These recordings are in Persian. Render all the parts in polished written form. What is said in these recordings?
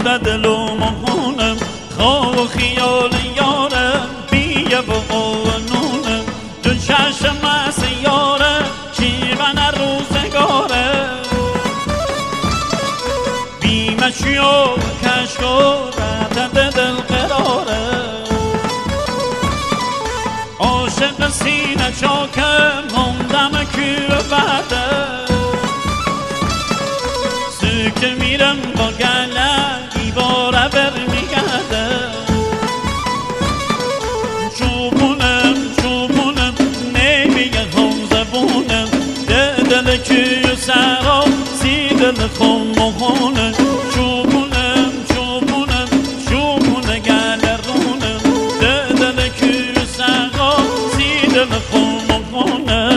سوخت دل و مهونم خواب و خیال یارم بیه و نونم دو چشم از یارم چیغن روزگاره بیمشی و کشک و رتت دل قراره عاشق سینه چاکم همدم کیر برده سکه میرم با گلن دیواره بر میگرده چوبونم نمیگه هم زبونم دل که سرا سی دل خون مخونه چوبونه گلرونم دل که سرا سی دل خون مخونه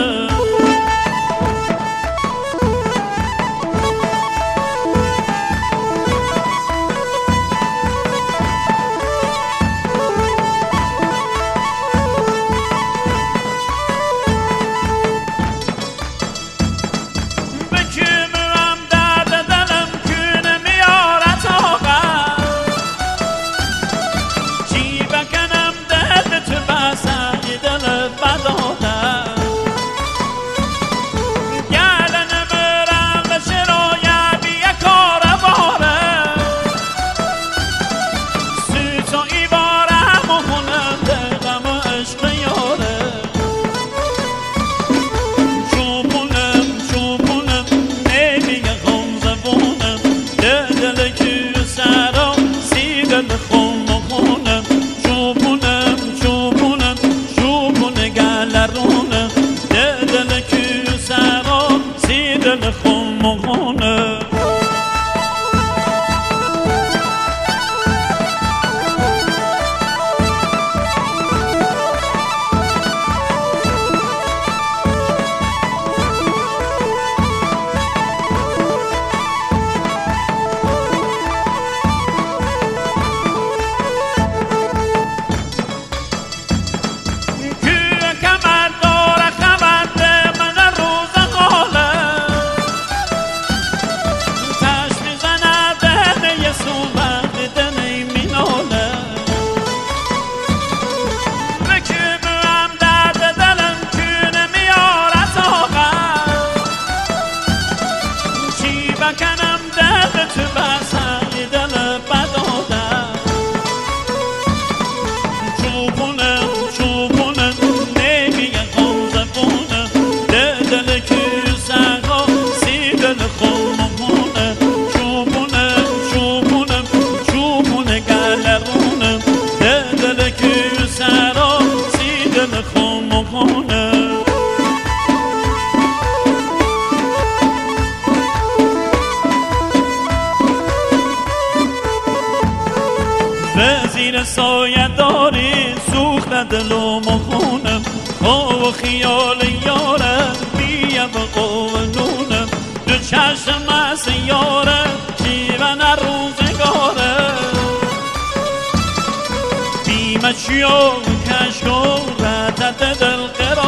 زیر سایه داری سوخت دل و مخونم خواب و خیال یارم بیه و قونونم دو چشم از یارم چیون روزگاره بیمشی و کشک و رتت دل قراره